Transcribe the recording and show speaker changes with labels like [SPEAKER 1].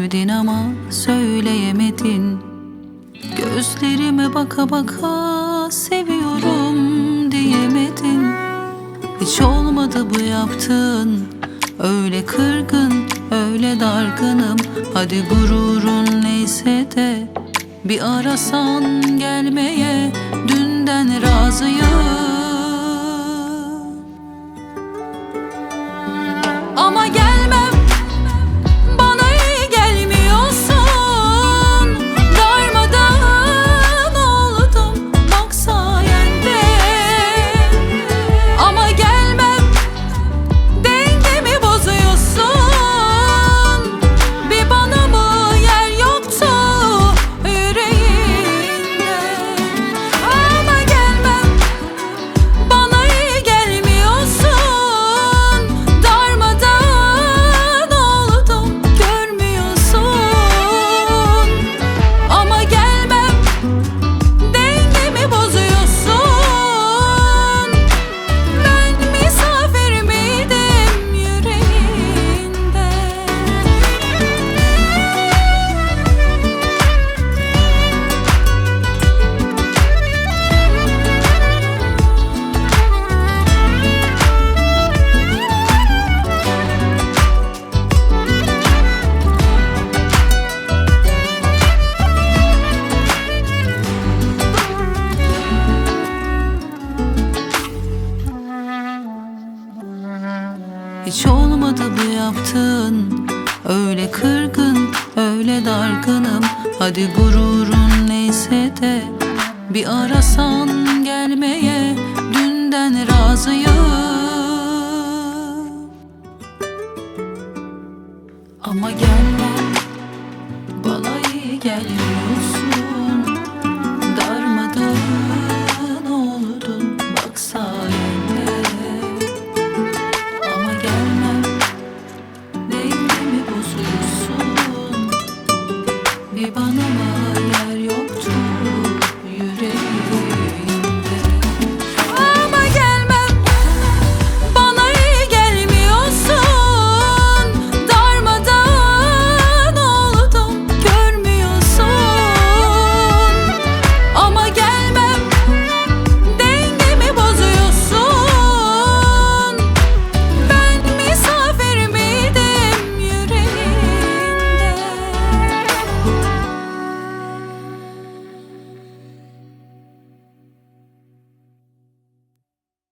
[SPEAKER 1] geldin ama söyleyemedin. Gözlerime baka baka seviyorum diyemedin. Hiç olmadı bu yaptığın, öyle kırgın, öyle dargınım. Hadi gururun neyse de bir arasan gelmeye, dünden razıyım. Ama gelmem, bana iyi gelmiyorsun. Darmadağın oldum bak sayende. Ama gelmem, dengemi bozuyorsun. Bir bana mı yer yoktu yüreğinde? Ama gelmem, bana iyi gelmiyorsun. Darmadağın oldum görmüyorsun. Ama gelmem, dengemi bozuyorsun. Ben misafir miydim yüreğinde? Hiç olmadı bu yaptığın, öyle kırgın, öyle dargınım. Hadi gururun neyse de bir arasan gelmeye, dünden razıyım.